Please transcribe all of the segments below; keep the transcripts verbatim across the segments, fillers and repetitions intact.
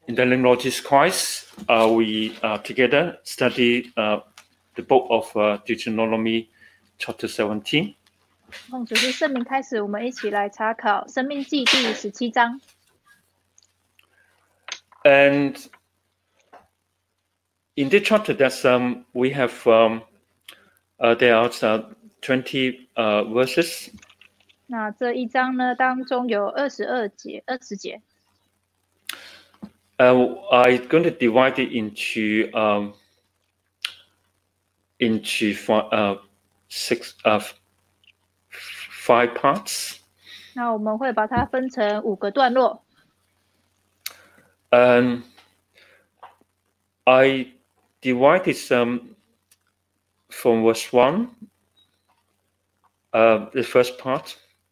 In the name of Lord Jesus Christ, uh, we uh, together study uh, the book of uh, Deuteronomy, chapter seventeen. 奉主是圣名开始，我们一起来查考《生命记》第十七章。 And in this chapter, that's um, we have um, uh, there are uh, twenty uh, verses. 那这一章呢，当中有二十二节、二十节。 Uh, I'm going to divide it into um, into five, uh, six, uh, five parts. 那我们会把它分成五个段落。 Um, I divided some from verse one, uh, the first part.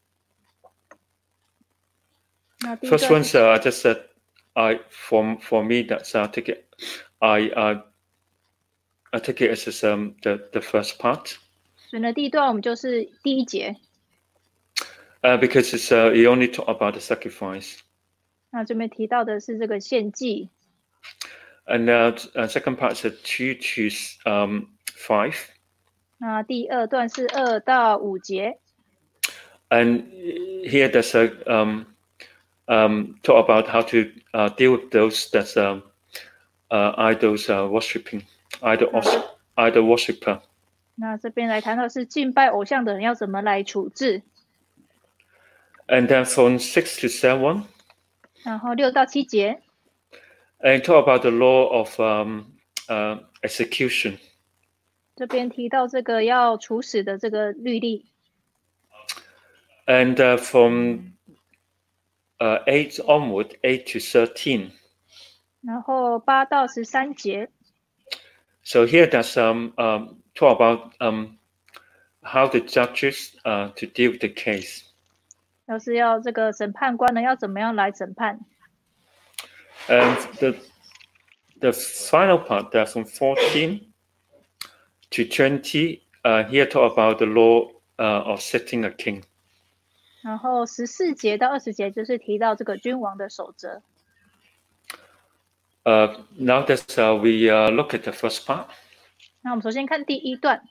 那第一 First 段 one's uh, I just said I for for me that's uh, I take it I uh, I take it as um the the first part. 所以呢，第一段我们就是第一节。 Uh, because it's uh, you only talk about the sacrifice. 那这边提到的是这个献祭。 And uh, uh, second part is uh, two to um five. 那第二段是二到五节。 And here there's a um um talk about how to uh, deal with those that's um uh, idols uh, worshipping idol idol worshipper. 那这边来谈到是敬拜偶像的人要怎么来处置。 And then from six to seven. 然后六到七节。 And talk about the law of um uh execution. 这边提到这个要处死的这个律例。 And uh, from uh, eight onward, eight to thirteen. 然后八到十三节。 So here there's um um talk about um how the judges uh to deal with the case. 要是要这个审判官呢，要怎么样来审判 And the the final part there from fourteen to twenty. Uh, here talk about the law uh, of setting a king. 然后十四节到二十节就是提到这个君王的守则。 Uh, now that uh, we uh, look at the first part. 那我们首先看第一段。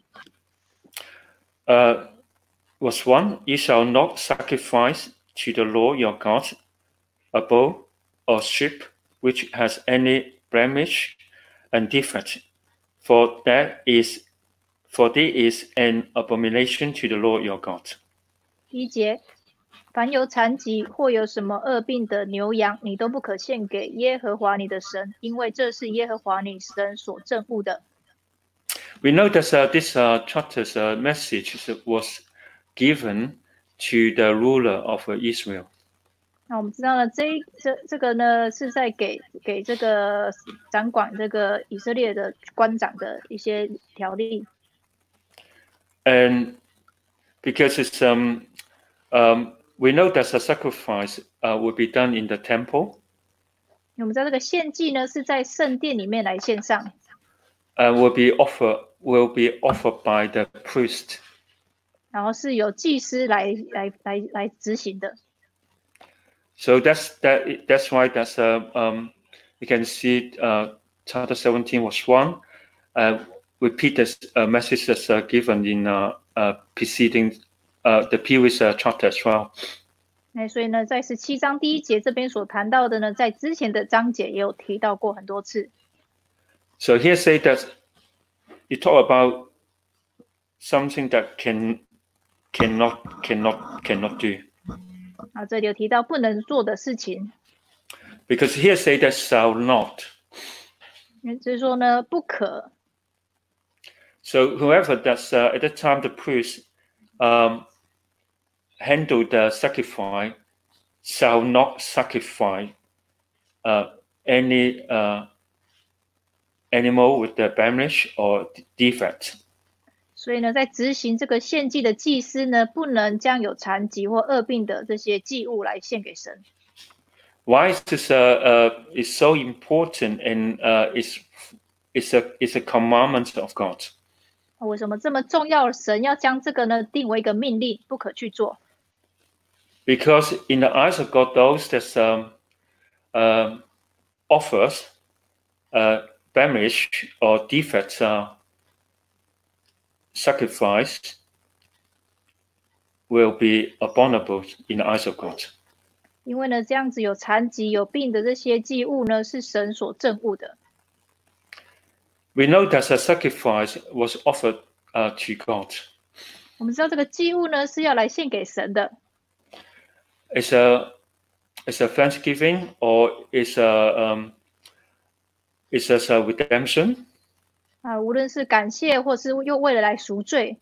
Uh, verse one: You shall not sacrifice to the Lord your God a bull or sheep which has any blemish and defect, for that is for this is an abomination to the Lord your God. 第一节，凡有残疾或有什么恶病的牛羊，你都不可献给耶和华你的神，因为这是耶和华你神所憎恶的。 We know that uh, this uh, chapter's uh, message was given to the ruler of uh, Israel. 那我们知道呢，这这这个呢是在给给这个掌管这个以色列的官长的一些条例。 And because it's um um we know that a sacrifice uh, will be done in the temple. 我们知道这个献祭呢是在圣殿里面来献上。 Uh, will be offered will be offered by the priest. 然后是由祭司来来来来执行的。 So that's that. That's why that's uh, um you can see uh chapter seventeen verse one uh repeat this uh, message that's uh, given in uh, uh preceding uh the previous uh, chapter as well. 哎，所以呢，在十七章第一节这边所谈到的呢，在之前的章节也有提到过很多次。 So here say that you talk about something that can cannot cannot cannot do. 啊，这里有提到不能做的事情。 Because here say that shall not. 就是说呢，不可。 So whoever that's uh, at the time the priest um handle the sacrifice shall not sacrifice uh any uh animal with the blemish or defect. 所以呢，在执行这个献祭的祭司呢，不能将有残疾或恶病的这些祭物来献给神。 Why is this uh, uh is so important and uh is is a is a commandment of God? 为什么这么重要？神要将这个呢定为一个命令，不可去做。 Because in the eyes of God, those that um uh offers a blemish or defect uh, sacrifice will be abominable in the eyes of God. 因为呢，这样子有残疾、有病的这些祭物呢，是神所憎恶的。 We know that a sacrifice was offered uh, to God. 我们知道这个祭物呢是要来献给神的。 It's a it's a thanksgiving or it's a um, it's as a redemption. 啊，无论是感谢或是又为了来赎罪。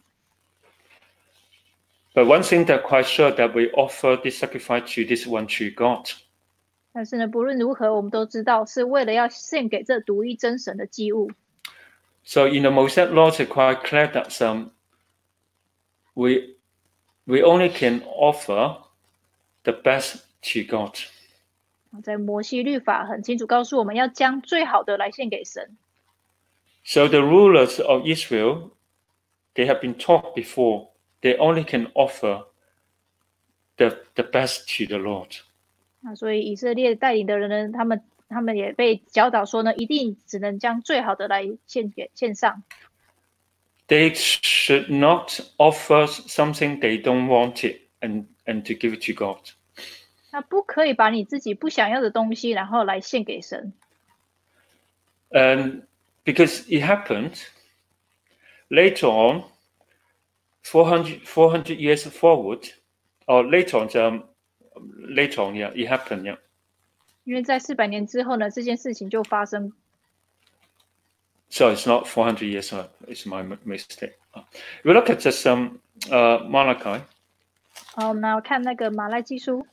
But one thing that quite sure that we offer this sacrifice to this one true God. 但是呢，不论如何，我们都知道是为了要献给这独一真神的祭物。 So in the Mosaic law, it's quite clear that um, we we only can offer the best to God. 在摩西律法很清楚告诉我们要将最好的来献给神。 So the rulers of Israel, they have been taught before, they only can offer the the best to the Lord. 那所以以色列带领的人呢，他们他们也被教导说呢，一定只能将最好的来献给献上。 They should not offer something they don't want it and and to give it to God. 那不可以把你自己不想要的东西，然后来献给神。 And because it happened later on, four hundred, four hundred years forward, or later on, um, later on, yeah, it happened, yeah. 因为在四百年之后呢，这件事情就发生。 So it's not four hundred years, uh, it's my mistake. We look at this um, uh, Malachi. 好，我们来看那个马拉基书。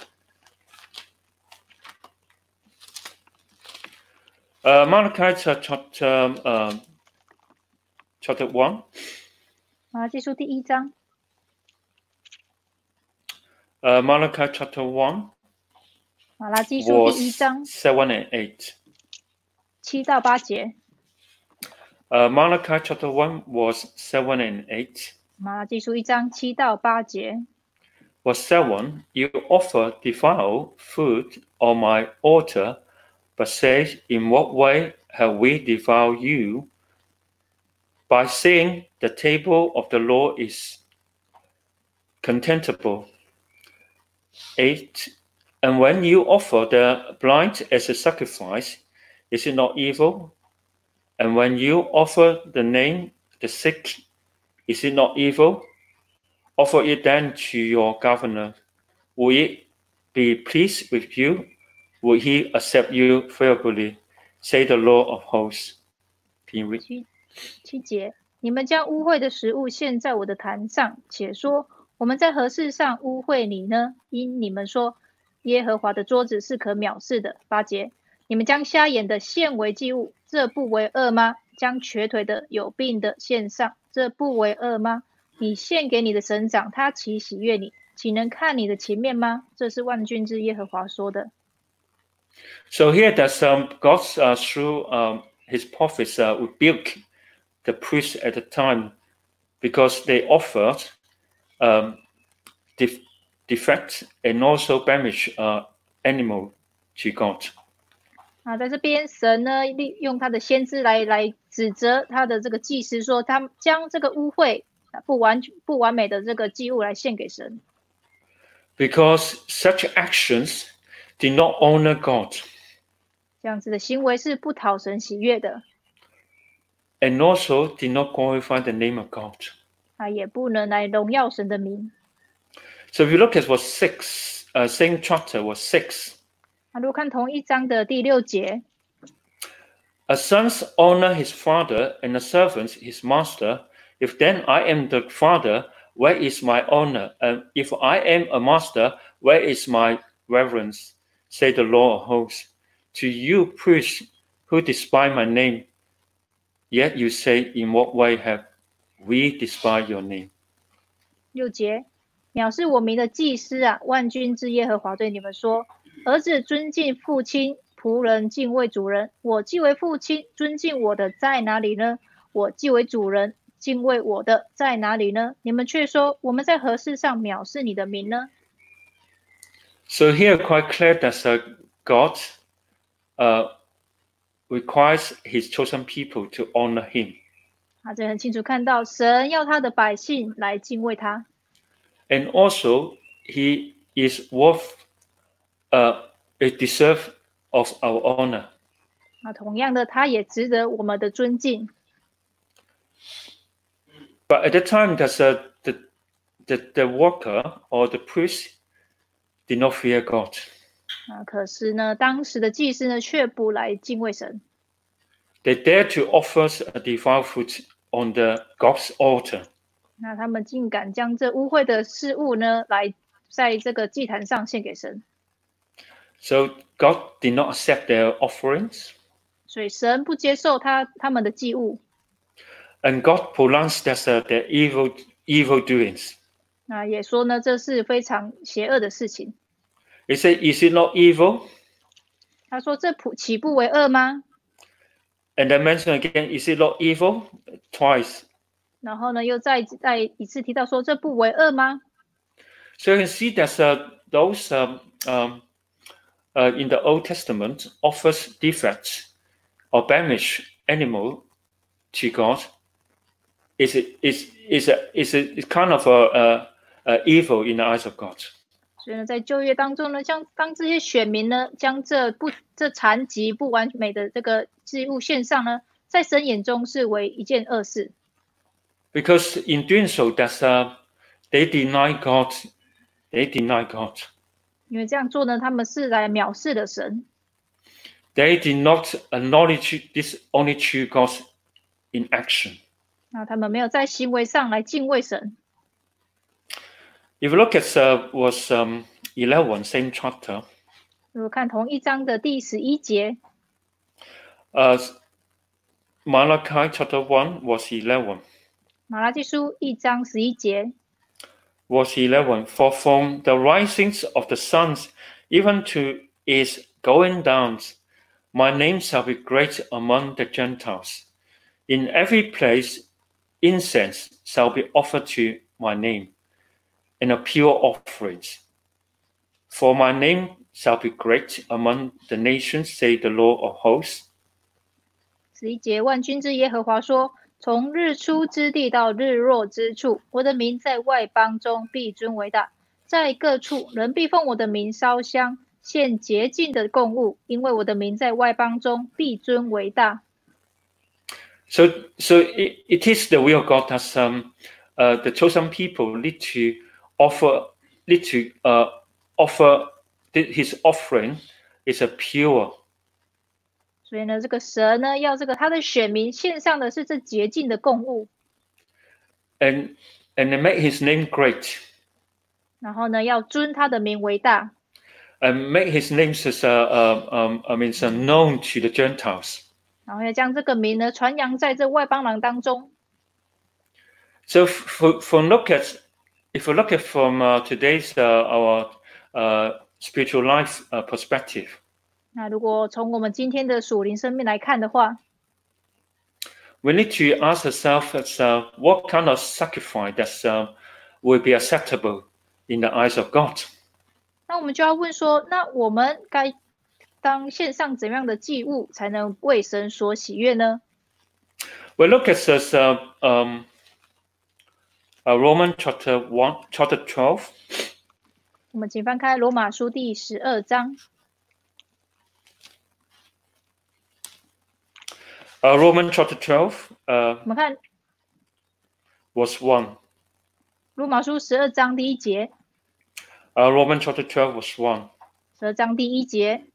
Uh, Malachi chapter, um, chapter one. 马拉基书第一章。 Uh, Malachi chapter one. 马拉基书第一章。 seven and eight. 七到八节。 Uh, Malachi chapter one was seven and eight. 马拉基书一章七到八节。 Verse seven, you offer defiled food on my altar, but say, in what way have we defiled you? By saying the table of the Lord is contemptible. Eight, and when you offer the blind as a sacrifice, is it not evil? And when you offer the name, the sick, is it not evil? Offer it then to your governor. Will it be pleased with you? Will he accept you favorably? Say the Lord of hosts. Can you read? 七, 七节，你们将污秽的食物献在我的坛上，且说我们在何事上污秽你呢？因你们说耶和华的桌子是可藐视的。八节，你们将瞎眼的献为祭物，这不为恶吗？将瘸腿的、有病的献上，这不为恶吗？你献给你的神长，他岂喜悦你？岂能看你的情面吗？这是万军之耶和华说的。 So here that um, God uh, through um, his prophets uh, rebuked the priests at the time because they offered um, def defect and also blemish uh, animal to God. 啊，在这边神呢，利用他的先知来来指责他的这个祭司，说他将这个污秽、不完不完美的这个祭物来献给神。 Because such actions did not honor God. 这样子的行为是不讨神喜悦的。 And also did not glorify the name of God. 啊，也不能来荣耀神的名。 So if you look at verse six, uh, same chapter, verse six. 啊，如果看同一章的第六节 A son's honor his father and a servant his master. If then I am the father, where is my honor? And if I am a master, where is my reverence? Say the Lord of hosts. To you priests who despise my name, yet you say, in what way have we despised your name? 六节，藐视我名的祭司啊，万军之耶和华对你们说：儿子尊敬父亲，仆人敬畏主人。我既为父亲，尊敬我的在哪里呢？我既为主人，敬畏我的在哪里呢？你们却说，我们在何事上藐视你的名呢？ So here quite clear that uh, God uh, requires his chosen people to honor him. 啊，这很清楚看到神要他的百姓来敬畏他。 And also, he is worth, uh, a deserve of our honor. 那同样的，他也值得我们的尊敬。 But at the time, that uh, the, the the worker or the priest did not fear God. 啊，可是呢，当时的祭司呢，却不来敬畏神。 They dared to offer a defiled food on the God's altar. 那他们竟敢将这污秽的事物呢，来在这个祭坛上献给神。 So God did not accept their offerings. 所以神不接受他他们的祭物。 And God pronounced that uh, their evil evil doings. 那也说呢，这是非常邪恶的事情。 He said, "Is it not evil?" 他说：“这岂不为恶吗？” And then mention again, "Is it not evil?" Twice. 然后呢，又再再一次提到说：“这不为恶吗？” So you can see that uh, those um, um, uh, in the Old Testament offers defects or blemish animal to God is is is a is a is kind of a, a, a evil in the eyes of God. 所以呢，在旧约当中呢，将当这些选民呢，将这不这残疾不完美的这个祭物献上呢，在神眼中是为一件恶事。 Because in doing so, that's uh, they deny God. They deny God. 因为这样做呢，他们是来藐视的神。 They did not acknowledge this only true God in action. 那他们没有在行为上来敬畏神。 If you look at uh, was um, eleven, same chapter. 如果看同一章的第十一节， Uh, Malachi chapter one was eleven. 马拉基书一章十一节 Was eleven. For from the risings of the suns even to its going down, my name shall be great among the Gentiles. In every place, incense shall be offered to my name, and a pure offerings. For my name shall be great among the nations, say the Lord of hosts. 十一节，万军之耶和华说：“从日出之地到日落之处，我的名在外邦中必尊为大。在各处，人必奉我的名烧香，献洁净的供物，因为我的名在外邦中必尊为大。” So, so it, it is the will of God that um, uh, the chosen people need to offer, need to uh, offer His offering is a pure. 所以呢，这个神呢，要这个他的选民献上的是这洁净的供物， And and they make His name great, 然后呢，要尊他的名为大， and make His name as uh, uh, um, I mean, so known to the Gentiles. 然后要将这个名呢传扬在这外邦人当中。 So, for, for look at if we look at from uh, today's uh, our uh, spiritual life uh, perspective. 那如果从我们今天的属灵生命来看的话， We need to ask ourselves as, uh, what kind of sacrifice that uh, will be acceptable in the eyes of God. 那我们就要问说，那我们该当献上怎样的祭物，才能为神所喜悦呢？ We look at this, uh, um, uh, Roman chapter one, chapter twelve. 我们请翻开罗马书第十二章。 Uh, Roman chapter twelve, uh, 我们看 verse one. 罗马书十二章第一节， Uh, Roman chapter twelve, verse one. 十二章第一节。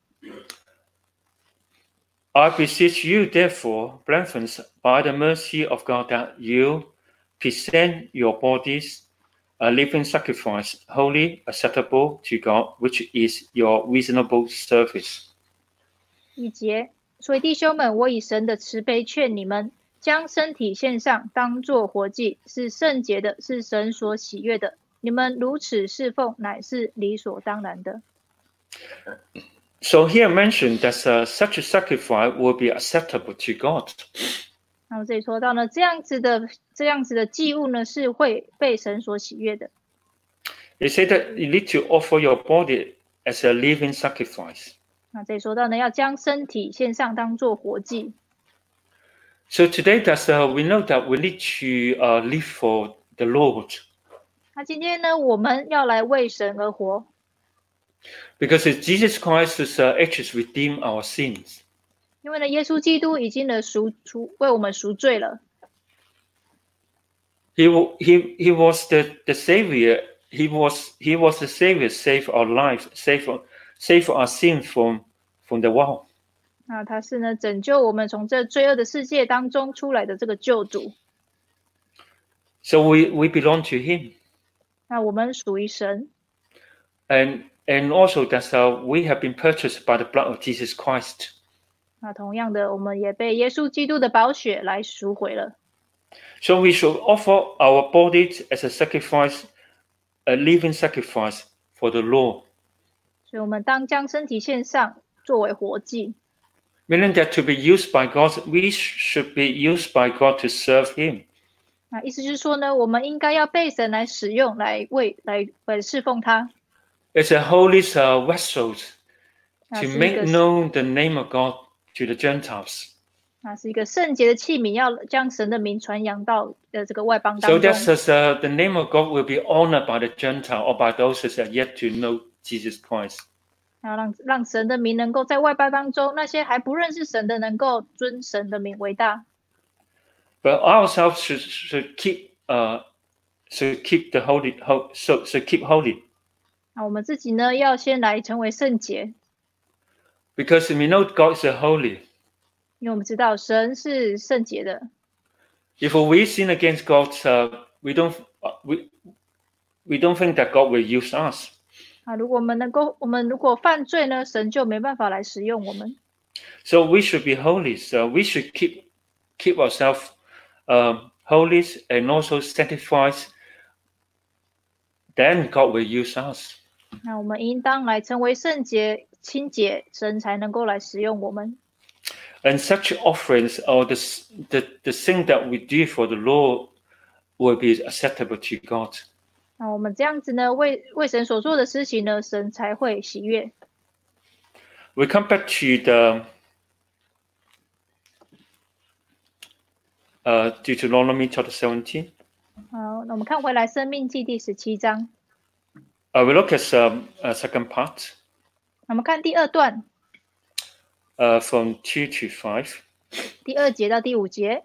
I beseech you, therefore, brethren, by the mercy of God, that you present your bodies a living sacrifice, holy, acceptable to God, which is your reasonable service. 一节，所以弟兄们，我以神的慈悲劝你们，将身体献上，当作活祭，是圣洁的，是神所喜悦的。你们如此侍奉，乃是理所当然的。 So here mentioned that uh, such a sacrifice will be acceptable to God. 那么这里说到呢，这样子的这样子的祭物呢，是会被神所喜悦的。 It said that you need to offer your body as a living sacrifice. 那这里说到呢，要将身体献上当作活祭。 So today, that's uh, we know that we need to uh, live for the Lord. 那今天呢，我们要来为神而活。 Because Jesus Christ has uh, actually redeemed our sins. 因为呢，耶稣基督已经呢赎赎为我们赎罪了。 He he he was the the savior. He was he was the savior, save our life, save save our sin from from the world. 那他是呢拯救我们从这罪恶的世界当中出来的这个救主。 So we we belong to Him. 那我们属于神。 And and also that's how we have been purchased by the blood of Jesus Christ. 那同样的，我们也被耶稣基督的宝血来赎回了。 So we should offer our bodies as a sacrifice, a living sacrifice for the Lord. 所以我们当将身体献上，作为活祭。 Meaning that to be used by God, we should be used by God to serve Him. 那意思就是说呢，我们应该要被神来使用，来为来来侍奉他。 It's a holy uh, vessels to make known the name of God to the Gentiles. 那是一个圣洁的器皿，要将神的名传扬到呃这个外邦当 So 中。 that uh, the name of God will be honored by the Gentile or by those that are yet to know Jesus Christ. 要让让神的名能够在外邦当中，那些还不认识神的，能够尊神的名为大。 But ourselves should should keep uh should keep the holy so so keep holy. 那我们自己呢，要先来成为圣洁。 Because we know God is holy. 因为我们知道神是圣洁的。 If we sin against God, uh, we don't we we don't think that God will use us. 啊，如果我们能够，我们如果犯罪呢，神就没办法来使用我们。 So we should be holy. So we should keep keep ourselves um, holy and also sanctified. Then God will use us. 那我们应当来成为圣洁、清洁，神才能够来使用我们。 And such offerings or the, the, the thing that we do for the Lord will be acceptable to God. 那我们这样子呢，为为神所做的事情呢，神才会喜悦。 We come back to the uh, Deuteronomy chapter seventeen. 好，那我们看回来《生命记》第十七章。 Uh, we look at um, a second part. 我们看第二段。 Uh, from two to five. 第二节到第五节。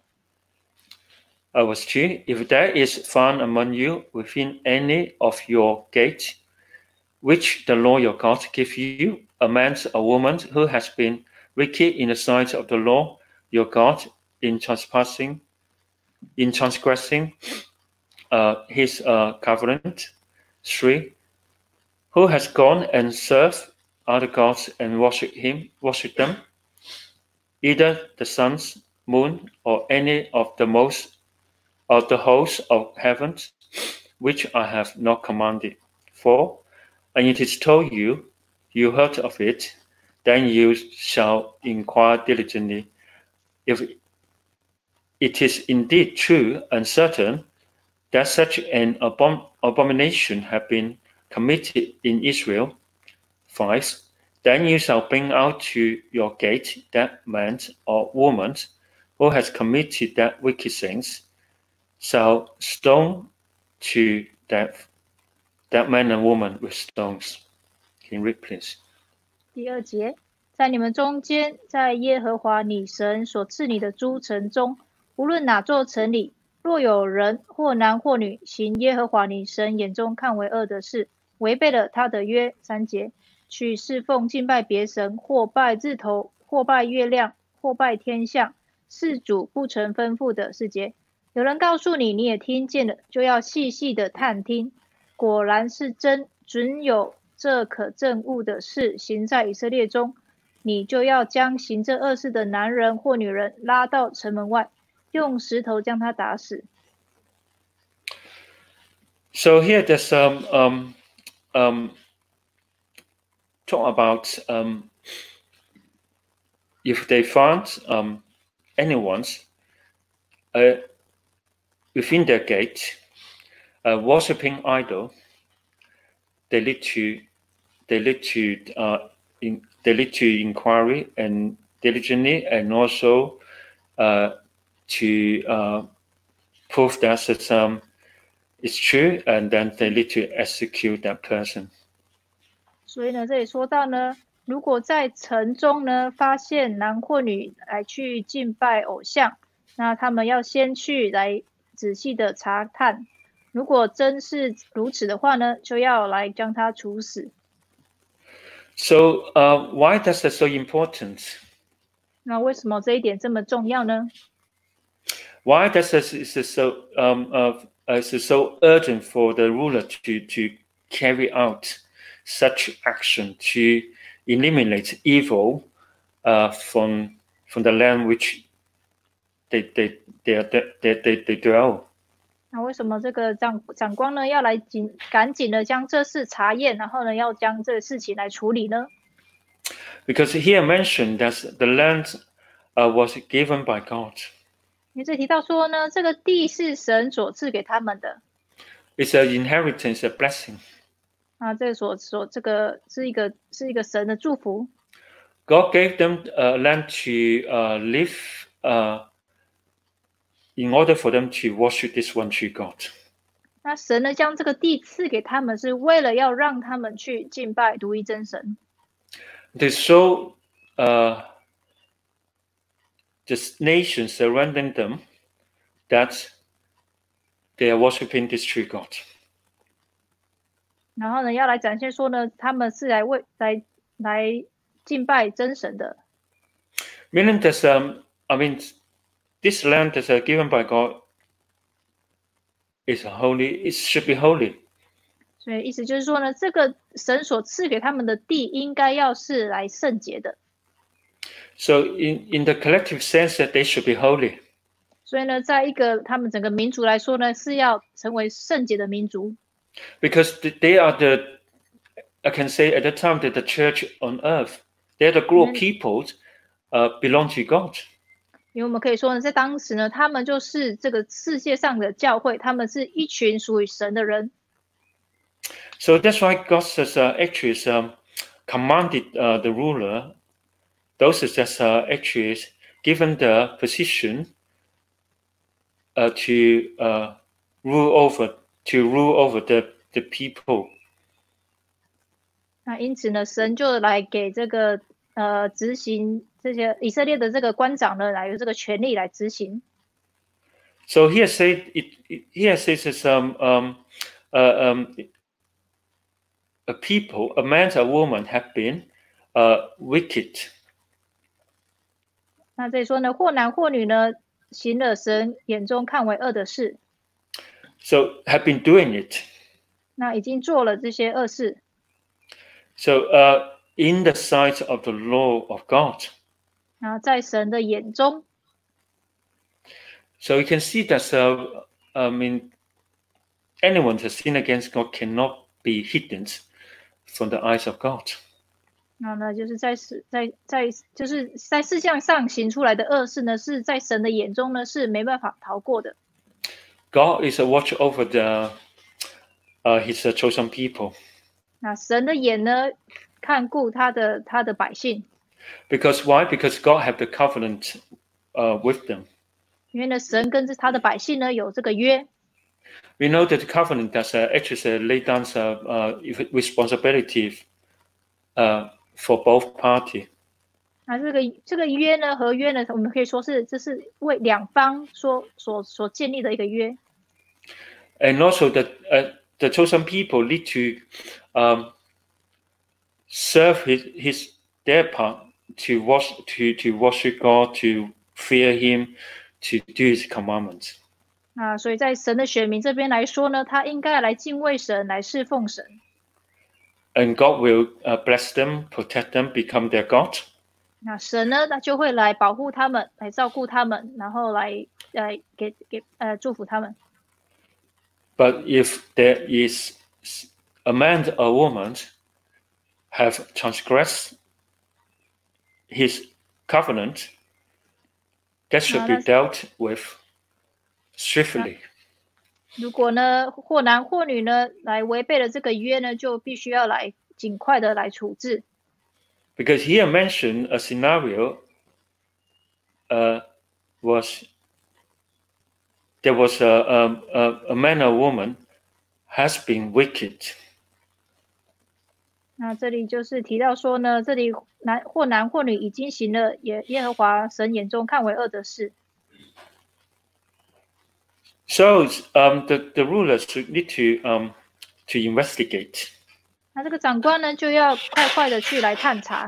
Uh, verse two. If there is found among you within any of your gates, which the Lord your God give you, a man or woman who has been wicked in the sight of the Lord your God in trespassing, in transgressing uh, his uh, covenant, three, who has gone and served other gods and worship him, worship them, either the sun, moon, or any of the most of the hosts of heaven, which I have not commanded. Four, and it is told you, you heard of it, then you shall inquire diligently if it is indeed true and certain that such an abom- abomination have been committed in Israel. Five, then you shall bring out to your gate that man or woman who has committed that wicked things, shall stone to death that man and woman with stones. Can you read, please? 第二节，在你们中间，在耶和华你神所赐你的诸城中，无论哪座城里，若有人或男或女行耶和华你神眼中看为恶的事，违背了他的约。三节，去侍奉敬拜别神，或拜日头，或拜月亮，或拜天象，是主不曾吩咐的。四节，有人告诉你，你也听见了，就要细细的探听，果然是真，准有这可证悟的事行在以色列中，你就要将行这恶事的男人或女人拉到城门外，用石头将他打死。 So here there's um um um talk about um if they found um anyone's uh within their gate uh worshipping idol, they need to they need to uh in they lead to inquiry and diligently, and also uh, to uh, prove that um, it's true, and then they lead to execute that person. 所以呢，这里说到呢，如果在城中呢发现男或女来去敬拜偶像，那他们要先去来仔细的查探，如果真是如此的话呢，就要来将他处死。 So, uh, why does that so important? 那为什么这一点这么重要呢？ Why does this is it so um uh, is it so urgent for the ruler to to carry out such action to eliminate evil uh, from from the land which they they they they they they dwell? 那为什么这个长长官呢要来紧赶紧的将这事查验，然后呢要将这个事情来处理呢？ Because here mentioned that the land uh, was given by God. 因为这提到说呢，这个地是神所赐给他们的。 It's an inheritance, a blessing. 啊，这个所所这个是一个是一个神的祝福。 God gave them uh, land to uh, live uh, in order for them to worship this one true God. 那神呢将这个地赐给他们，是为了要让他们去敬拜独一真神。 To show uh, the nations surrounding them that they are worshiping this true God. 然后呢，要来展现说呢，他们是来为来来敬拜真神的。 Meaning that um, I mean, this land that's uh, given by God is holy. It should be holy. 所以意思就是说呢，这个神所赐给他们的地，应该要是来圣洁的。 So in in the collective sense that they should be holy. 所以呢，在一个他们整个民族来说呢，是要成为圣洁的民族。 Because they are the, I can say at the time that the church on earth, they are the group of people uh, belong to God. 因为我们可以说呢，在当时呢，他们就是这个世界上的教会，他们是一群属于神的人。 So that's why God has uh, actually um, commanded uh, the ruler, those that uh, actually given the position uh, to uh, rule over to rule over the the people. 那因此呢，神就来给这个呃执行这些以色列的这个官长呢，来有这个权利来执行。 So here say it, it here says it's um um uh, um a people, a man, a woman have been uh wicked. 那这里说呢，或男或女呢，行了神眼中看为恶的事， So have been doing it. 那已经做了这些恶事。 So uh in the sight of the law of God. 然后在神的眼中， So you can see that uh, I mean anyone who sin against God cannot be hidden from the eyes of God. 那呢，就是在世在在就是在世界上行出来的恶事呢，是在神的眼中呢是没办法逃过的。 God is a watch over the uh, his uh, chosen people. 那神的眼呢，看顾他的他的百姓。 Because why? Because God have the covenant uh, with them. 因为呢，神跟着他的百姓呢有这个约。 We know that the covenant does uh, actually uh, lay down uh, uh, responsibility uh, for both parties. 那这个这个约呢，合约呢，我们可以说是这是为两方所所所建立的一个约。 And also that uh, the chosen people need to um, serve his, his their part to wash to to worship God, to fear Him, to do His commandments. 那所以在神的选民这边来说呢，他应该来敬畏神，来侍奉神。 And God will uh, bless them, protect them, become their God. 那神呢，那就会来保护他们，来照顾他们，然后来来给给呃祝福他们。 But if there is a man or woman have transgressed his covenant, that should be dealt with swiftly. 如果呢，或男或女呢，来违背了这个约呢，就必须要来尽快的来处置。 Because here mentioned a scenario uh, was there was a, a, a, a man or woman has been wicked. 那这里就是提到说呢，这里男或男或女已经行了耶耶和华神眼中看为恶的事。 So um, the, the rulers need to um, to investigate. 那这个长官呢，就要快快的去来探查。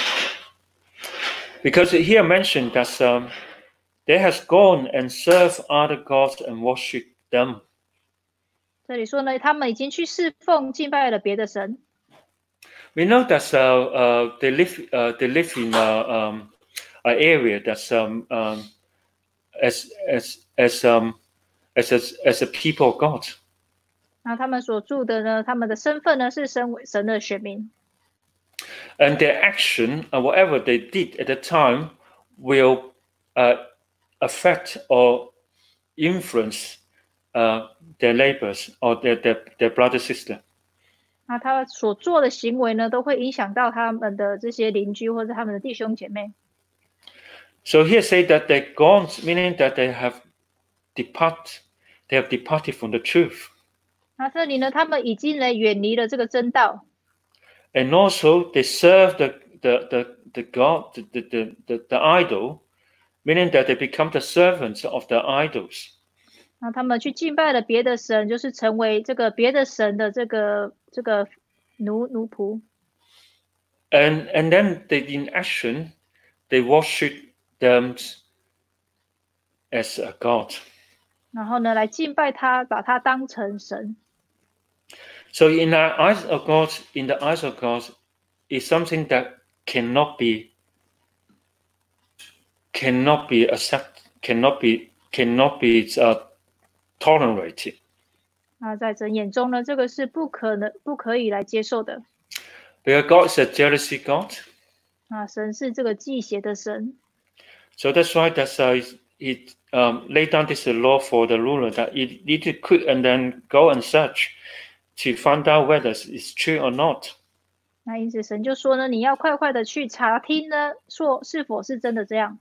Because here mentioned that um, they has gone and served other gods and worshipped them. 这里说呢，他们已经去侍奉敬拜了别的神。 We know that uh, uh, they live uh, they live in a, um, an area that's um, um, as as as um, as a, as a people of God. 那他们所住的呢，他们的身份呢是身为神的选民。 And their action, or whatever they did at the time, will uh, affect or influence uh, their neighbors or their, their, their brother sister. 那他所做的行为呢，都会影响到他们的这些邻居或者他们的弟兄姐妹。 So here say that they're gone, meaning that they have depart, they have departed from the truth. 那这里呢，他们已经呢远离了这个真道。 And also they serve the the the, the god the, the, the, the idol, meaning that they become the servants of the idols. 那他们去敬拜了别的神，就是成为这个别的神的这个这个奴奴仆。 And and then they in action, they worship them as a god. 然后呢，来敬拜他，把他当成神。 So in the eyes of God, in the eyes of God, is something that cannot be, cannot be accepted, cannot be, cannot be uh, tolerated. 那在神眼中呢，这个是不可能、不可以来接受的。 Because God is a jealousy God. 啊，神是这个忌邪的神。 So that's why that's uh, he um, laid down this law for the ruler that he need to quick and then go and search to find out whether it's true or not. 那因此神就说呢，你要快快的去查听呢，说是否是真的这样。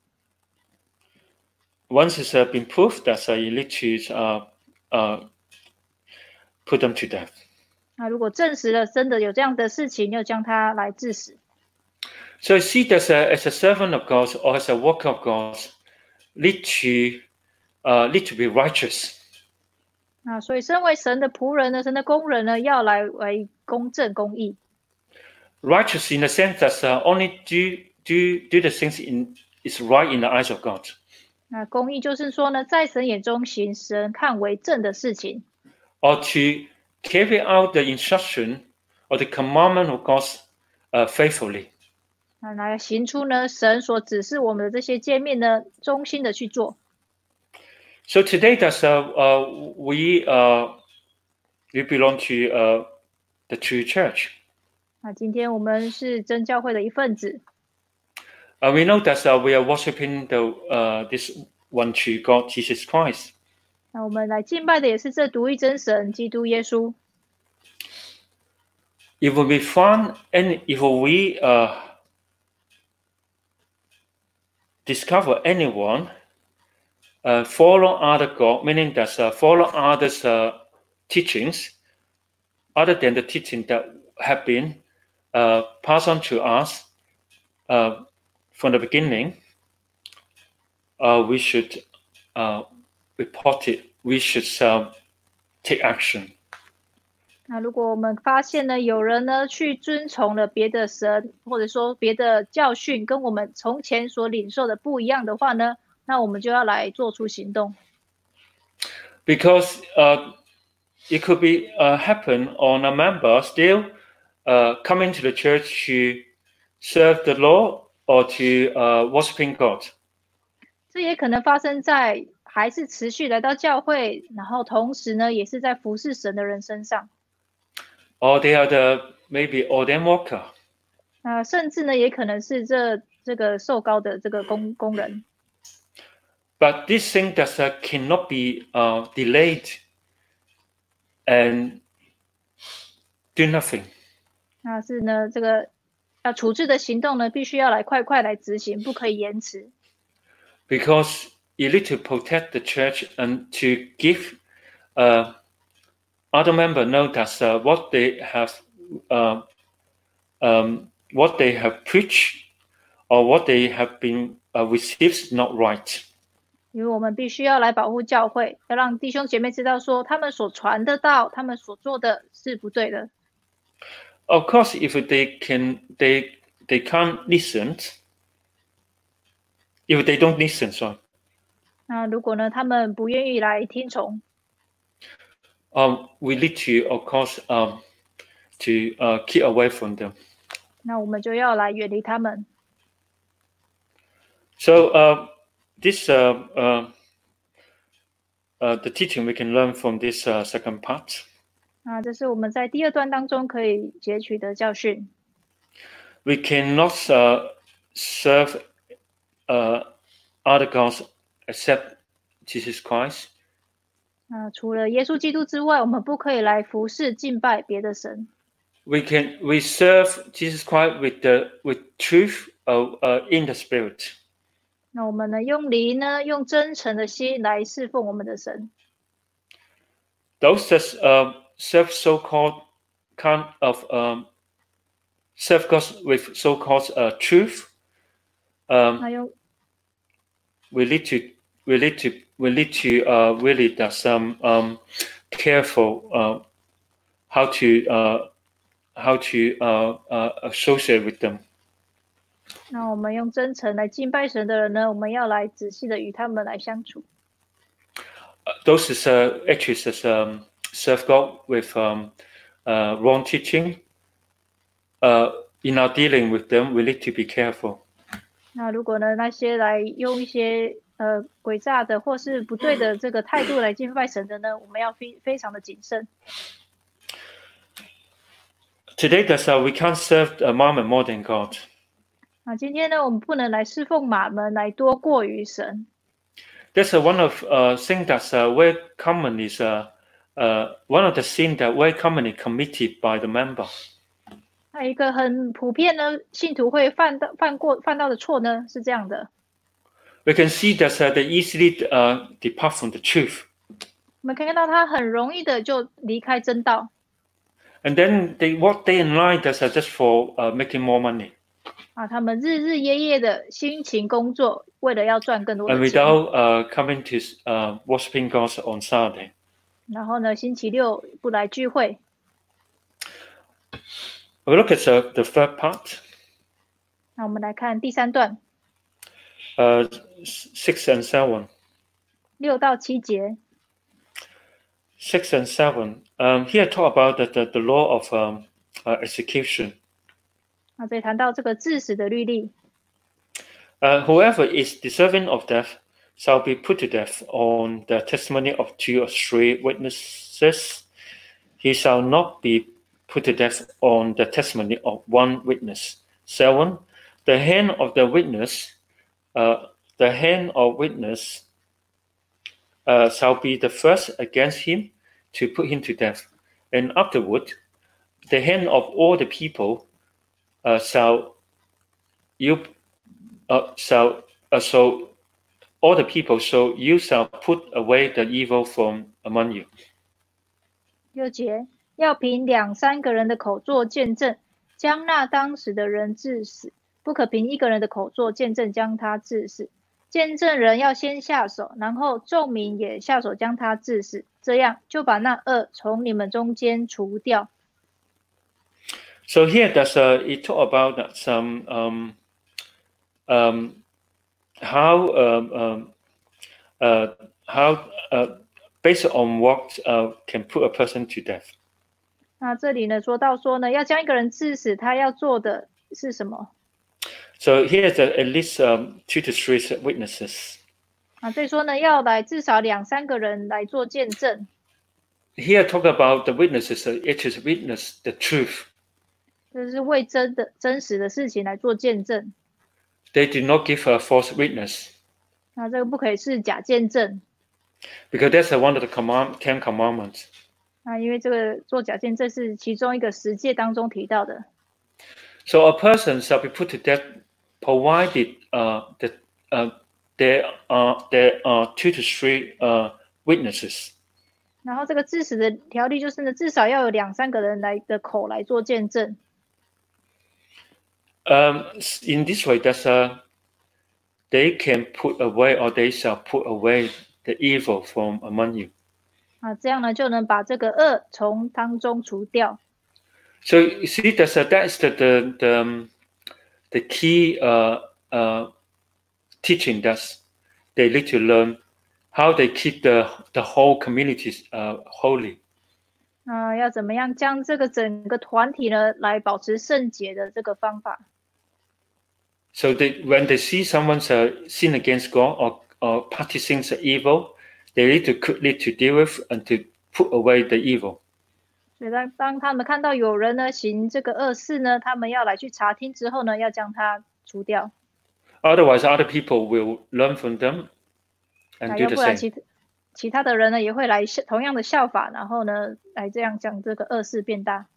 Once it's uh, been proved, that uh, you need to uh, uh, put them to death. 那如果证实了真的有这样的事情，要将他来致死。 So you see that uh, as a servant of God or as a worker of God, need to uh, need to be righteous. 那所以身为神的仆人呢，神的工人呢，要来为公正公义。 Righteous in the sense that uh, only do do do the things in is right in the eyes of God. 那公义就是说呢，在神眼中行神看为正的事情。 Or to carry out the instruction or the commandment of God uh, faithfully. 那来行出呢神所指示我们的这些诫命呢，忠心的去做。 So today, that's uh, uh, we uh, we belong to uh, the true church. 那今天我们是真教会的一份子。 Uh, we know that uh, we are worshiping the uh, this one true God, Jesus Christ. 那我们来敬拜的也是这独一真神基督耶稣。 If we find and if we uh, discover anyone uh, follow other God, meaning that uh, follow others' uh, teachings, other than the teaching that have been uh, passed on to us uh, from the beginning, uh, we should uh, report it. We should uh, take action. 那如果我们发现呢，有人呢去遵从了别的神，或者说别的教训，跟我们从前所领受的不一样的话呢，那我们就要来做出行动。 Because uh, it could be uh, happen on a member still uh, coming to the church to serve the Lord or to uh, worshiping God. 这也可能发生在还是持续来到教会，然后同时呢，也是在服侍神的人身上。 Or they are the maybe ordained worker. 那甚至呢，也可能是这这个受膏的这个工工人。 But this thing that uh, cannot be uh, delayed and do nothing. 那是呢，这个要处置的行动呢，必须要来快快来执行，不可以延迟。 Because you need to protect the church and to give uh, other members know that uh, what they have, uh, um, what they have preached or what they have been uh, received is not right. 因为我们必须要来保护教会，要让弟兄姐妹知道说，他们所传的道，他们所做的是不对的。 Of course, if they can, they they can't listen. If they don't listen, sorry. 那如果呢，他们不愿意来听从， Um, we need to, of course, um, to uh, keep away from them. 那我们就要来远离他们。 So uh, this uh, uh, uh, the teaching we can learn from this uh, second part. 那这是我们在第二段当中可以截取的教训。 We cannot uh, serve uh, other gods except Jesus Christ. 那除了耶稣基督之外，我们不可以来服侍敬拜别的神。 We can we serve Jesus Christ with the with truth uh, uh, in the spirit. 那我们呢，用灵呢，用真诚的心来侍奉我们的神。 Those that uh, serve so-called kind of um, serve God with so-called uh, truth. Um, 那用 we need to we need to we need to uh, really do some um, careful uh, how to uh, how to uh, uh, associate with them. 那我们用真诚来敬拜神的人呢，我们要来仔细的与他们来相处。 Uh, those is uh, actually is, um, serve God with um, uh, wrong teaching. Uh, in our dealing with them, we need to be careful. 那如果呢，那些来用一些呃诡诈的或是不对的这个态度来敬拜神的呢，我们要非非常的谨慎。 Today, that's uh, we can't serve a mammon more than God. 那今天呢，我们不能来侍奉马门来多过于神。 That's uh, one of uh, things that's uh, very common is uh, uh, one of the sins that very commonly committed by the member. 那一个很普遍呢，信徒会犯到犯过犯到的错呢，是这样的。 We can see that uh, they easily uh, depart from the truth. 我们可以看到他很容易的就离开真道。 And then they work day and night that's, uh, just for uh, making more money. 啊，他们日日夜夜的辛勤工作，为了要赚更多 And 的钱。 without uh, coming to uh, worshiping God on Saturday. 然后呢，星期六不来聚会。 We look at uh, the third part. 那我们来看第三段 Uh, six and seven. 六到七节。 Six and seven. Um, here talk about the, the, the law of um, uh, execution. 那这里谈到这个致死的律例。 Uh, whoever is deserving of death shall be put to death on the testimony of two or three witnesses. He shall not be put to death on the testimony of one witness. Seven. The hand of the witness, uh, the hand of witness uh, shall be the first against him to put him to death, and afterward, the hand of all the people uh, shall you uh, shall uh, so all the people so you shall put away the evil from among you. 六节，要凭两三个人的口作见证，将那当时的人治死，不可凭一个人的口作见证将他治死。见证人要先下手，然后众民也下手将他治死，这样就把那恶从你们中间除掉。 So here, there's a, it talk about that some um, um, how um, um, uh, how uh, based on what uh, can put a person to death. 那这里呢说到说呢，要将一个人治死，他要做的是什么？ So here's a, at least um, two to three witnesses. 啊，所以说呢，要来至少两三个人来做见证。 Here talk about the witnesses. It is witness the truth. 这是为真的真实的事情来做见证。 They do not give a false witness. 那这个不可以是假见证。 Because that's one of the command, Ten Commandments. 那因为这个做假见证是其中一个十诫当中提到的。 So a person shall be put to death, provided uh, that uh, there are there are two to three uh, witnesses. 然后这个致死的条例就是呢，至少要有两三个人来的口来做见证。 Um, in this way, that's uh, they can put away or they shall put away the evil from among you. 啊，这样呢就能把这个恶从当中除掉。 So you see, that's uh, that's the the the, um, the key uh, uh, teaching that they need to learn how they keep the the whole communities uh, holy. 啊，要怎么样将这个整个团体呢来保持圣洁的这个方法。 So they, when they see someone's uh, sin against God or or practicing the evil, they need to quickly to deal with and to put away the evil. 所以当当他们看到有人呢行这个恶事呢，他们要来去查听之后呢，要将它除掉。 Otherwise, other people will learn from them 那 and 要 do 不 the 然 same. 其其他的人呢也会来效同样的效法，然后呢来这样将这个恶事变大。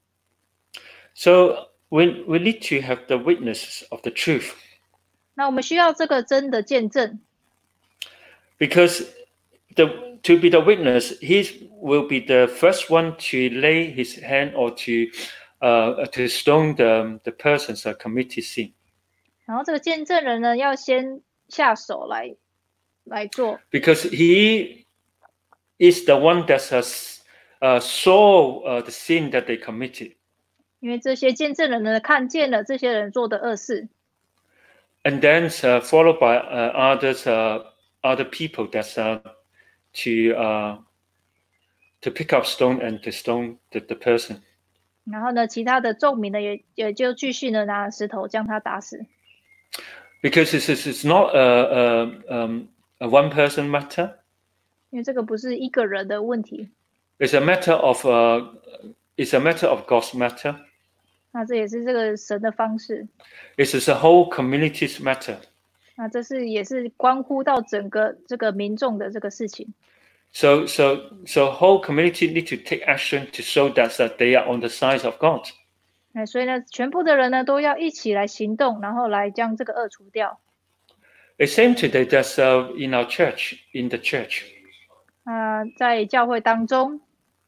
So we we need to have the witnesses of the truth. 那我们需要这个真的见证。 Because the to be the witness, he will be the first one to lay his hand or to uh, to stone the the persons that committed sin. 然后这个见证人呢，要先下手来来做。 Because he is the one that has uh, saw uh, the sin that they committed. 因为这些见证人呢，看见了这些人做的恶事。 And then uh, followed by uh, others, uh, other people that's uh, to uh, to pick up stone and to stone the, the person. 然后呢，其他的众民呢，也也就继续呢拿石头将他打死。 Because it's it's not a, a, um, a one person matter. 因为这个不是一个人的问题。 It's a matter of uh, it's a matter of God's matter. 那这也是这个神的方式。 It's a whole community's matter. 那这是也是关乎到整个这个民众的这个事情。 So so so whole community need to take action to show that that they are on the side of God. 哎，所以呢，全部的人呢都要一起来行动，然后来将这个恶除掉。 It's same today that's uh, in our church, in the church. 啊、在教会当中。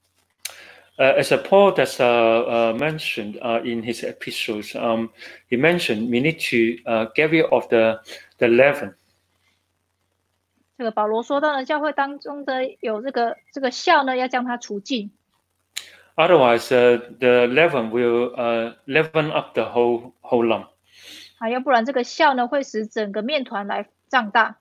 Uh, as a Paul that's uh, uh, mentioned uh, in his epistles, um, he mentioned we need to uh, get rid of the the leaven. 这个保罗说到呢，教会当中的有这个这个酵呢，要将它除尽。 Otherwise, uh, the leaven will uh, leaven up the whole whole lump. 啊，要不然这个酵呢会使整个面团来胀大。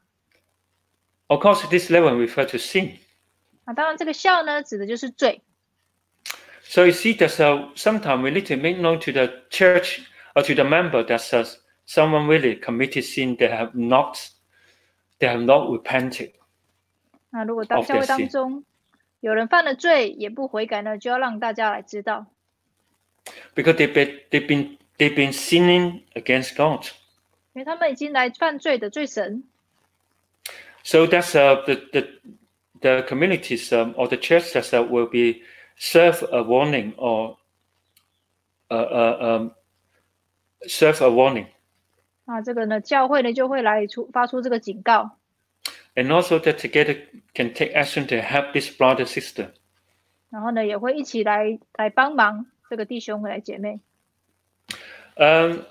Of course, this leaven refers to sin. 啊，当然这个酵呢指的就是罪。 So you see that uh, sometimes we need to make known to the church or to the member that uh, someone really committed sin, they have not, they have not repented. 那如果当教会当中有人犯了罪也不悔改呢，就要让大家来知道。 Because they've been, they've been, they've been sinning against God. 因为他们已经来犯罪得罪神。 So that's uh, the, the, the communities um, or the church that uh, will be serve a warning or uh, uh, um, serve a warning. 啊，这个呢，教会呢就会来出发出这个警告。 And also that together can take action to help this brother sister. 然后呢，也会一起来来帮忙这个弟兄来姐妹。 Um,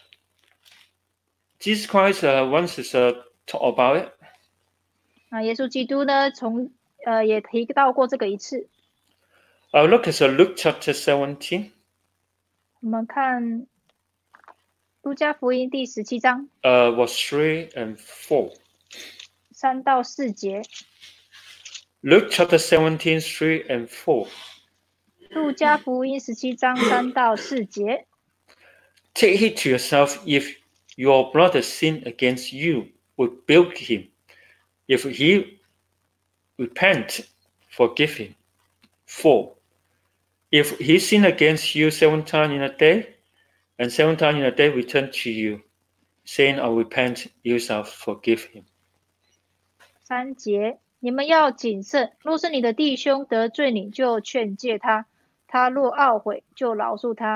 Jesus Christ uh, once is uh, talk about it. 啊，耶稣基督呢，从呃也提到过这个一次。 I'll look at uh, Luke chapter seventeen. 我们看路加福音第十七章， Uh, verse three and four. 三到四节。 Luke chapter seventeen, three and four. 路加福音十七章三到四节。 Take heed to yourself, if your brother sin against you, rebuke him. If he repent, forgive him. Four. If he sin against you seven times in a day, and seven times in a day return to you, saying, I repent, you shall forgive him. 三节，你们要谨慎，若是你的弟兄得罪你，就劝诫他；他若懊悔，就饶恕他。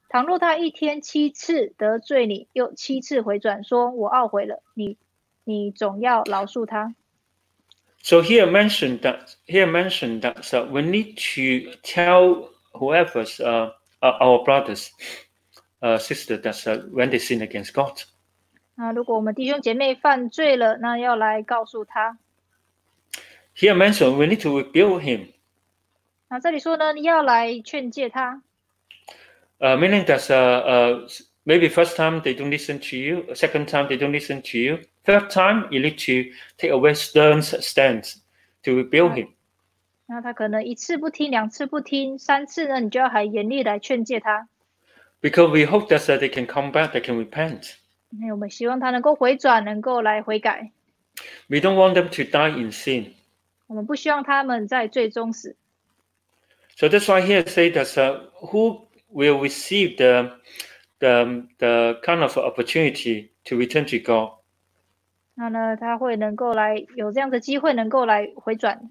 倘若他一天七次得罪你，又七次回转说我懊悔了，你你总要饶恕他。 So here mentioned that here mentioned that so we need to tell whoever's uh, our brothers, uh, sisters that uh, when they sin against God. 那如果我们弟兄姐妹犯罪了，那要来告诉他。 Here mentioned we need to rebuke him. 那这里说呢，你要来劝诫他。 Uh, meaning that uh, uh, maybe first time they don't listen to you, second time they don't listen to you, third time you need to take a very stern stance to rebuke him. 那他可能一次不听，两次不听，三次呢，你就要还严厉来劝诫他。 Because we hope that uh, they can come back, they can repent. 那我们希望他能够回转，能够来悔改。 We don't want them to die in sin. 我们不希望他们在罪中死。 So that's why here say that uh, who will receive the, the, the kind of opportunity to return to God. 那呢，他会能够来有这样的机会，能够来回转。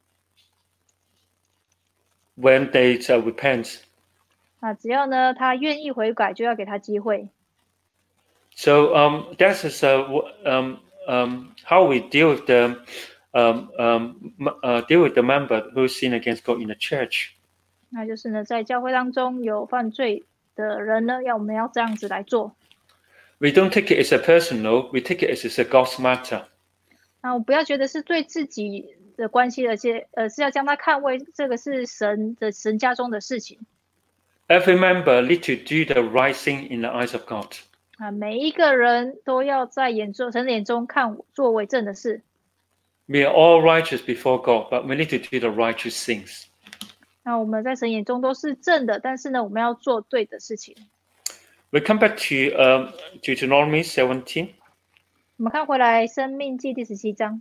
When they uh, repent. 啊，只要呢他愿意悔改，就要给他机会。 So um, that is uh, um, um, how we deal with the um, um, uh, deal with the member who sin against God in the church. 那就是呢，在教会当中有犯罪的人呢，要我们要这样子来做。 We don't take it as a personal; we take it as a God's matter. 那我不要觉得是对自己的关系，而且呃是要将它看为这个是神的神家中的事情。 Every member need to do the right thing in the eyes of God. 啊，每一个人都要在眼中神的眼中看作为正的事。 We are all righteous before God, but we need to do the righteous things. 那我们在神眼中都是正的，但是呢，我们要做对的事情。 We come back to um, Deuteronomy seventeen. 我们看回来《生命记》第十七章。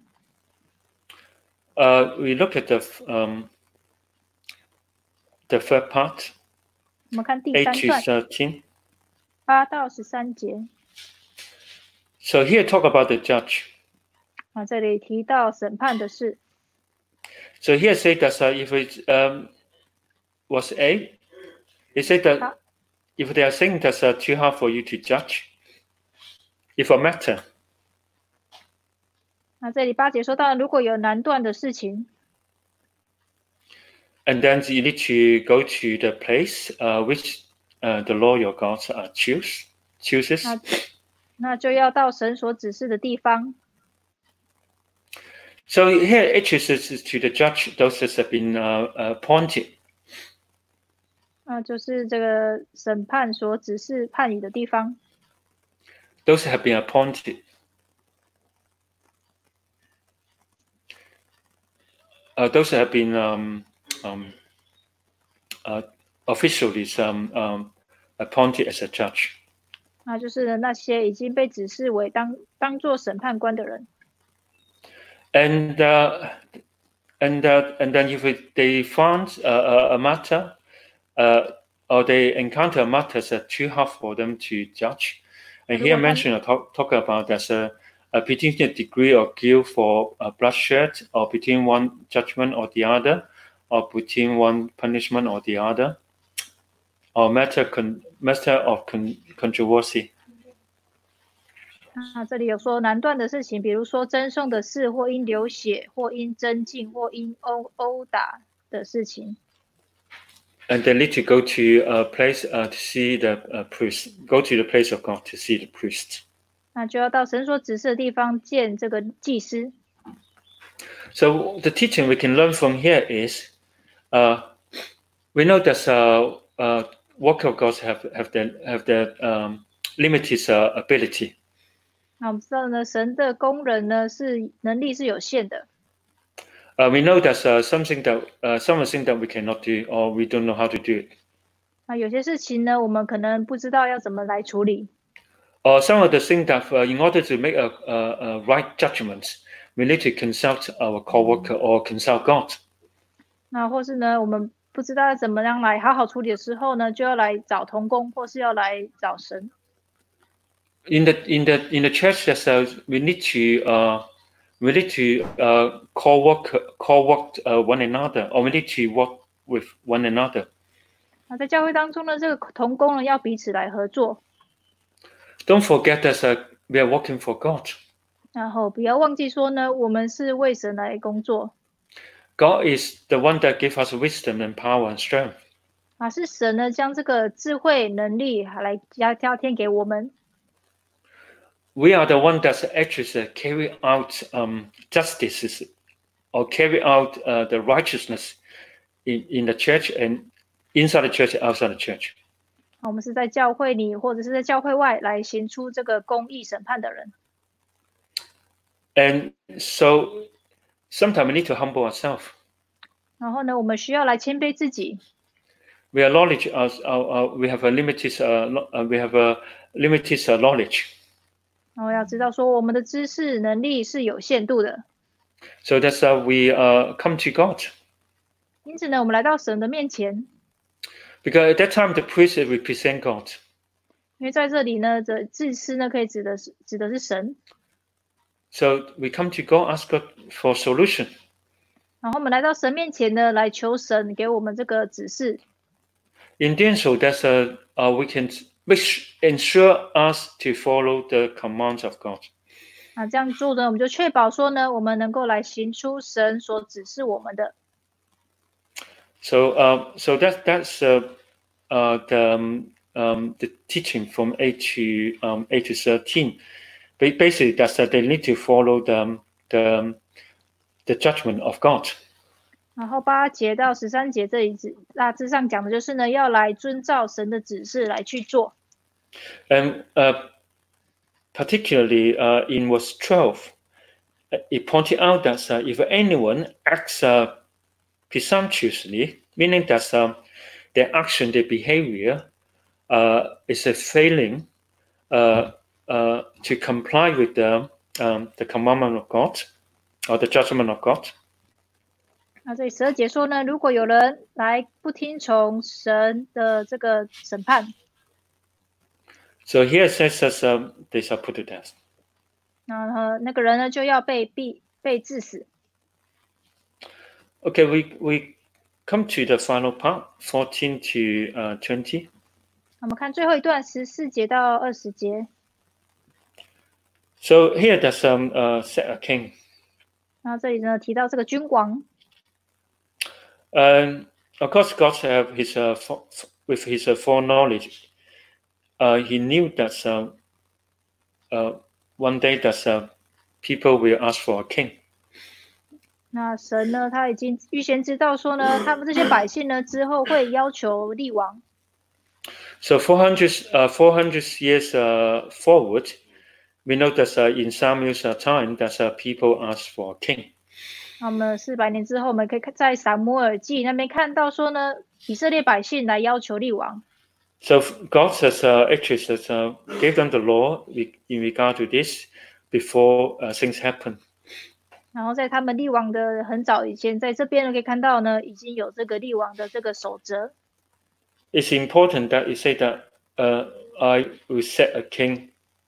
Uh, we look at the um, the third part. 我们看第 eight 三 to 段 thirteen. 八到十三节。 So here talk about the judge. 啊，这里提到审判的事。 So here say that uh, if it um, was A, he said that Huh? if they are saying that's uh, too hard for you to judge, if a matter. 那这里八节说到，如果有难断的事情， And then you need to go to the place uh, which uh, the Lord your God uh, choose chooses. 那那就要到神所指示的地方。 So here it chooses to the judge those that have been uh, appointed. 那就是这个审判所指示判语的地方。 Those that have been appointed. Uh, those that have been um, um, uh, officially um, um, appointed as a judge. 那就是那些已经被指示为当当做审判官的人。 And uh, and uh, and then if they find uh, a matter, uh, or they encounter a matter that's too hard for them to judge, and here mentioned talk, talk about there's a, a between the degree of guilt for uh, bloodshed, or between one judgment or the other, or between one punishment or the other, or matter con, matter of con, controversy. 那这里有说难断的事情，比如说争讼的事，或因流血，或因争竞，或因殴殴打的事情。 And they need to go to a place uh, to see the uh, priest. Go to the place of God to see the priest. 那就要到神所指示的地方见这个祭司。 So the teaching we can learn from here is, uh, we know that uh, uh, work of God have have the have the um, limited uh, ability. 那我们知道呢，神的工人呢是能力是有限的。 Uh, we know that uh, something that uh, something that we cannot do, or we don't know how to do it. 那有些事情呢，我们可能不知道要怎么来处理。 Or some of the things that, uh, in order to make a, a, a right judgment, we need to consult our co-worker or consult God. 那或是呢，我们不知道要怎么样来好好处理的时候呢，就要来找同工，或是要来找神。 In the in the in the church, uh, we need to uh, we need to uh, co-work co-work uh, one another, or we need to work with one another. 那在教会当中呢，这个同工呢要彼此来合作。 Don't forget that uh, we are working for God. 然后不要忘记说呢，我们是为神来工作。 God is the one that gives us wisdom and power and strength. 啊，是神呢将这个智慧、能力还来加加添给我们。 We are the one that actually carry out um, justice or carry out uh, the righteousness in, in the church and inside the church, outside the church. 我们是在教会里或者是在教会外来行出这个公义审判的人。 And so sometimes we need to humble ourselves. 然后呢，我们需要来谦卑自己。 We acknowledge us, uh, uh, we have a limited, uh, we have a limited uh, knowledge. 然后要知道说，我们的知识能力是有限度的。 So that's how we uh, come to God. 因此呢，我们来到神的面前。 Because at that time, the priest represent God. 因为在这里呢，这祭司呢，可以指的是指的是神。 So we come to God, ask God for solution. 然后我们来到神面前呢，来求神给我们这个指示。 In doing so, that's uh, uh, we can which ensure us to follow the commands of God. 那这样做呢，我们就确保说呢，我们能够来行出神所指示我们的。 So, uh, so that's that's uh, uh, the um, um, the teaching from eight to um, eight to thirteen. Basically, that's that they need to follow the the the judgment of God. 然后八节到十三节这里指大致上讲的就是呢，要来遵照神的指示来去做。 And uh, particularly uh, in verse twelve, it pointed out that uh, if anyone acts uh, presumptuously, meaning that uh, their action, their behavior uh, is a failing uh, uh, to comply with the um, the commandment of God or the judgment of God. 那这里十二节说呢，如果有人来不听从神的这个审判， So here it says that uh, they shall put to death. 那那个人呢就要被毙被致死。 Okay, we we come to the final part, fourteen to uh, twenty. 我们看最后一段十四节到二十节。 So here there's um uh, set a king. 那这里呢提到这个君王。 Um, of course, God have his uh, for, with his uh, foreknowledge. Uh, he knew that uh, uh, one day that uh, people will ask for a king. 那神呢，他已经预先知道说呢，他们这些百姓呢之后会要求立王。 So four hundred uh, four hundred years uh, forward, we know that uh, in Samuel's uh, time that uh, people ask for a king. 那么四百年之后，我们可以在撒母耳记那边看到说呢，以色列百姓来要求立王。 So God has uh, actually says, uh, gave them the law in regard to this before uh, things happen. 然后在他们立王的很早以前，在这边呢可以看到呢，已经有这个立王的这个守则。 It's important that you say that uh, I will set a king.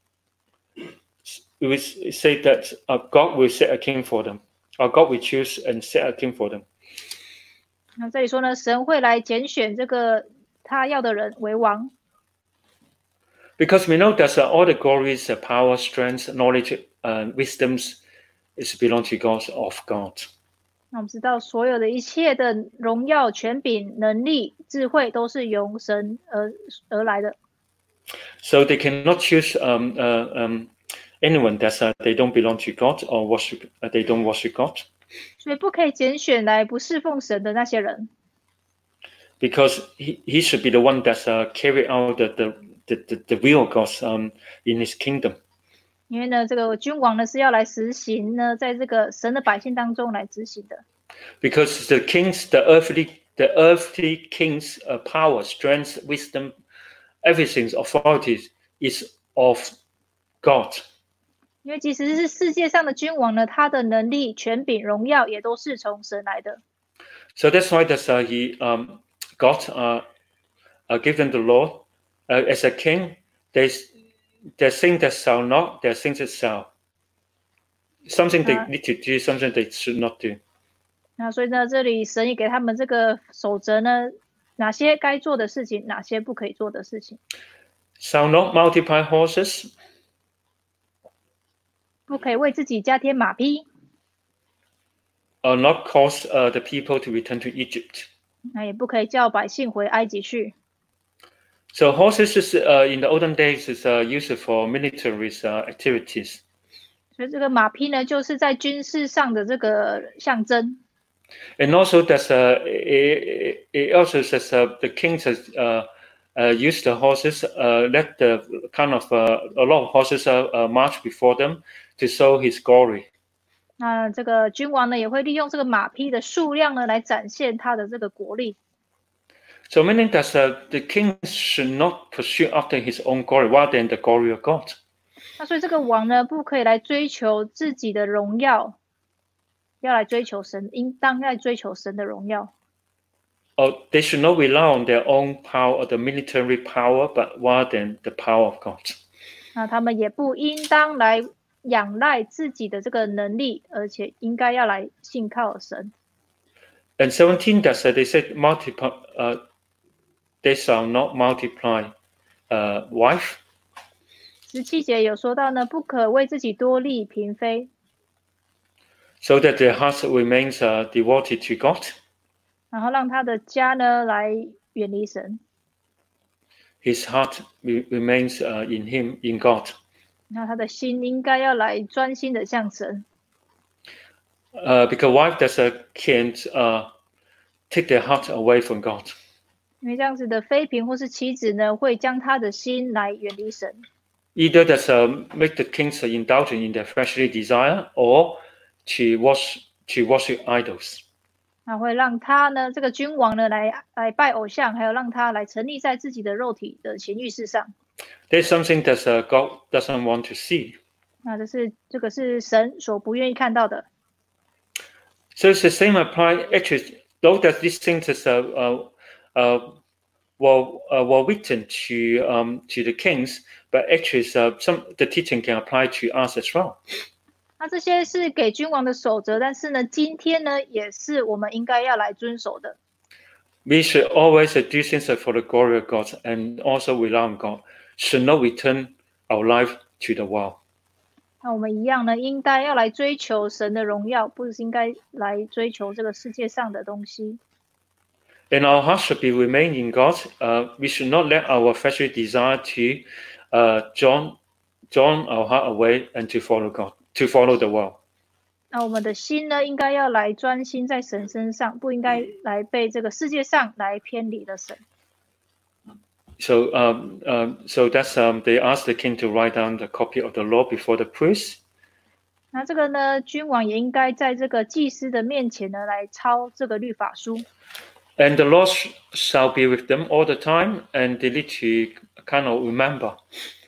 We say that uh, God will set a king for them. Or God will choose and set a king for them. 那这里说呢，神会来拣选这个他要的人为王。 Because we know that uh, all the glories, uh, power, strength, knowledge, and wisdoms is belong to God of God. 那我们知道，所有的一切的荣耀、权柄、能力、智慧，都是由神而而来的。 So they cannot choose um, uh, um, anyone that uh, they don't belong to God or worship. Uh, they don't worship God. 所以不可以拣选来不侍奉神的那些人。 Because he, he should be the one that uh, carry out the the, the, the, the will of God um, in His kingdom. 因为呢，这个君王呢是要来实行呢，在这个神的百姓当中来执行的。 Because the kings, the earthly, the earthly kings' uh, power, strength, wisdom, everything's authorities is of God. 因为即使是世界上的君王呢，他的能力、权柄、荣耀也都是从神来的。 So that's why that uh, he um, God uh, uh, gave them the law uh, as a king. There's there's things that shall not. There's things that shall. Something they need to do. Something they should not do. 那所以呢，这里神也给他们这个守则呢， 哪些该做的事情，哪些不可以做的事情。 Shall not multiply horses. 不可以为自己加添马匹。 Or not cause uh, the people to return to Egypt. 那也不可以叫百姓回埃及去。 So horses is, uh, in the olden days is uh, used for military uh, activities. 所以这个马匹呢，就是在军事上的这个象征。 And also that's uh, it, it also says uh, the kings has uh, uh, used the horses, uh, let the kind of uh, a lot of horses uh, uh, march before them to show his glory. 那这个君王呢，也会利用这个马匹的数量呢，来展现他的这个国力。 So meaning that uh, the king should not pursue after his own glory rather than the glory of God. 那所以这个王呢，不可以来追求自己的荣耀，要来追求神，应当来追求神的荣耀。 Or they should not rely on their own power or the military power, but rather than the power of God. 那他们也不应当来仰赖自己的这个能力，而且应该要来信靠神。 And seventeen, that uh, they said multiply, uh, they shall not multiply uh, wife. 十七节有说到呢，不可为自己多立嫔妃。 So that their hearts remains uh, devoted to God. 然后让他的家呢来远离神。 His heart re- remains uh, in him, in God. 那他的心应该要来专心的向神。 Uh, because wife does uh, can't uh, take their heart away from God. 因为这样子的妃嫔或是妻子呢，会将他的心来远离神。 Either that's uh, make the kings indulge in their fleshly desire, or to worship, to worship idols. 那会让他呢，这个君王呢，来来拜偶像，还有让他来沉溺在自己的肉体的情欲事上。 There's something that uh, God doesn't want to see. 那这是这个是神所不愿意看到的。 So it's the same apply. Actually, though that these things is, uh, uh, uh, were uh, were written to um, to the kings, but actually, uh, some the teaching can apply to us as well. 那这些是给君王的守则，但是呢，今天呢，也是我们应该要来遵守的。 We should always do things for the glory of God, and also rely on God. Should not return our life to the world. 那我们一样呢，应该要来追求神的荣耀，不是应该来追求这个世界上的东西。 And our heart should be remain in God. Uh, we should not let our fleshly desire to uh, draw, draw our heart away and to follow God, to follow the world. 那我们的心呢，应该要来专心在神身上，不应该来被这个世界上来偏离了神。 So, um, um, so that's um, they asked the king to write down the copy of the law before the priest. 那这个呢，君王也应该在这个祭司的面前呢，来抄这个律法书。 And the law sh- shall be with them all the time, and they need to kind of remember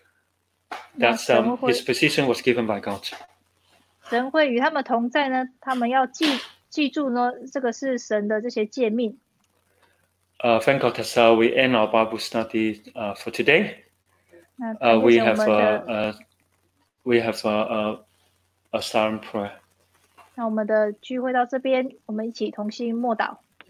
that um, his position was given by God. 神会与他们同在呢，他们要记记住呢，这个是神的这些诫命。 Uh, thank God that's how we end our Bible study uh, for today. 那 Uh, 感 we 谢神，我 have 们 uh, 的 uh, we have uh, uh, a silent prayer. 那我们的聚会到这边，我们一起同心默祷。